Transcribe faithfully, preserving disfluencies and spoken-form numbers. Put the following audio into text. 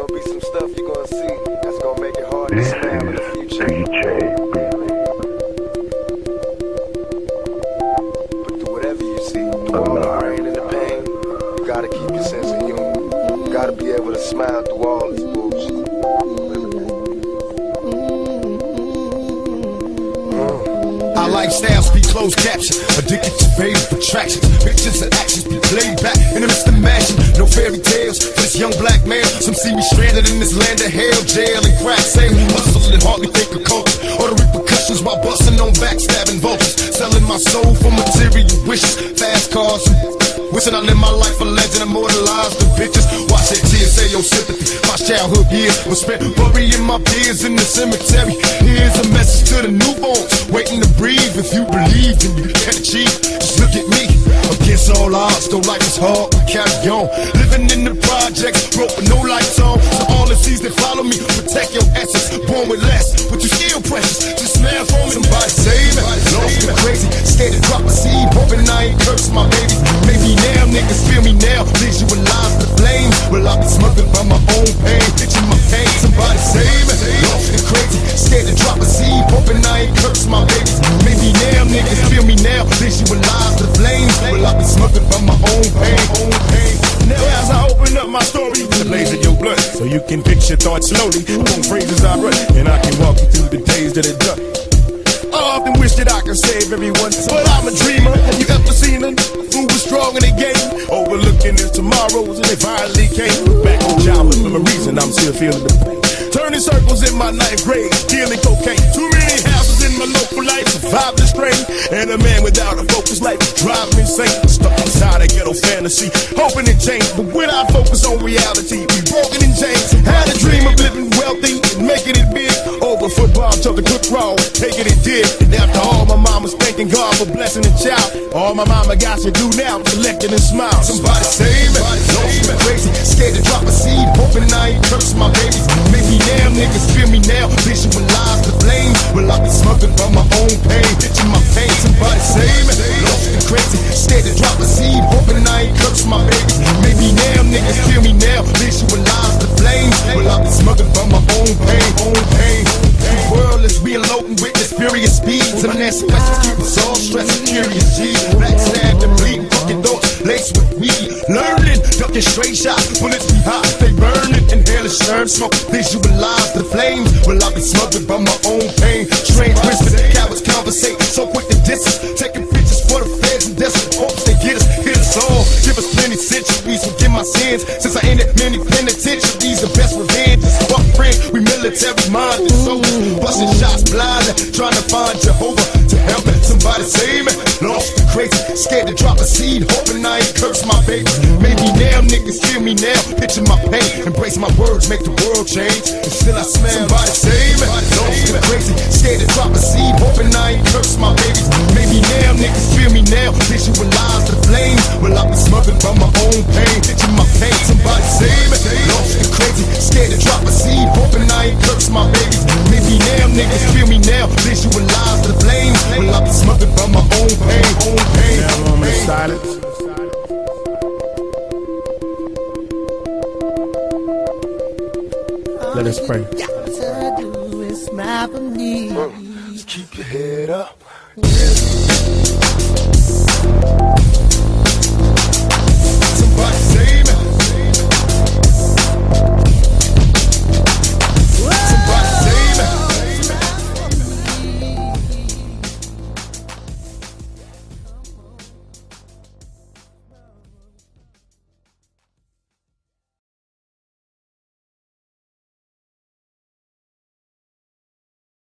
gonna be some stuff you're gonna see that's gonna make it hard to smile in the future. D J Billy. But through whatever you see, through all the pain and the pain, you gotta keep your sense of humor. You gotta be able to smile through all this bullshit. Our lifestyle speak closed caption, addicted to favorite attractions. Pictures and actions be played back in the midst of mashing. No fairy tales for this young black man. Some see me stranded in this land of hell, jail and crack. Say hustle and hardly think of culture or the repercussions while busting on backstabbing vultures. Selling my soul for material wishes, fast cars. Wishing I live my life a legend, immortalized the pictures. Watch that T S A, your sympathy. My childhood years was spent burying my peers in the cemetery. Here's a message to the newborns waiting to breathe. If you believe, then you can achieve. Just look at me. Against all odds, though life is hard, I carry on. Living in the projects, broke with no lights on. So all the seas that follow me, protect your essence. Born with less, but you still precious. Just smile for me. Somebody save me. Lost and crazy, scared to drop a seed, hoping I ain't cursed my baby. Maybe now, niggas feel me now. Visualize the flame. Will I be smothered by my own pain? Picture my pain. Somebody save me. Lost and crazy, scared to drop a seed, hoping I ain't cursed my baby. Maybe now, niggas feel me now. Visualize the flame. Will I be smothered by my own pain? Own pain. Now as I open up my story, the blaze of your blood, so you can picture thoughts slowly. Won't phrases I run, and I can walk you through the days that are done. I often wish that I could save everyone, but I'm a dreamer. Have you ever seen them who was strong in the game, overlooking their tomorrows, and they finally came back on childhood memories, and I'm still feeling the pain. Turning circles in my ninth grade, dealing cocaine. Too many houses in my local life, survived the strain. And a man without a focus life is driving me insane. Stuck inside a ghetto fantasy, hoping it change. But when I focus on reality, be broken in chains. Had a dream of living wealthy and making it big. Over football, till the cook raw, taking it dig. And after all, my mama's thanking God for blessing the child. All my mama got to do now, collecting and smile. Somebody save me. Lost and crazy, scared to drop a seed, hoping I ain't cursed my babies. Maybe now, niggas feel me now. Visualize the flame. Will I be smothered by my own pain? Picture my pain. Somebody save me. Lost and crazy, scared to drop a seed, hoping I ain't cursed my babies. Maybe now, niggas feel me now. Visualize the flame. Will I be smothered by my own pain? Own pain. The world is reloading with this furious speeds. Unanswered questions keep us all stressed. Curious G. Backstab and bleeding. Fucking thoughts laced with weed. Learning, ducking straight shots. Bullets be hot, they burning. Inhale the sherm smoke. Visualize the flames. Will I be smothered by my own pain? Strange whispers, cowards conversate. So quick to distance. Taking pictures for the feds and desperate hopes they get us. Hit us all. Give us plenty centuries. Forgive my sins. Since I ended many penitentiaries, the best revenge is fuck friend. We military minded soldiers. Busting shots blind, trying to find Jehovah to help me. Somebody save me. Lost and crazy, scared to drop a seed, hoping I ain't curse my baby. Maybe now niggas feel me now, picture my pain. Embrace my words, make the world change. And still I smell. Somebody save me. Lost and crazy, scared to drop a seed, hoping I ain't curse my baby. Maybe now niggas feel me now, visualize the flames. Will I be smothered by my own pain? Picture my pain. Somebody save me. Lost and crazy, scared to drop a seed, hoping I ain't curse my baby. Maybe now niggas feel me now, visualize the flames. Will I be smothered by my own pain? Own pain. Now a moment of silence. Let us pray. Keep your head up.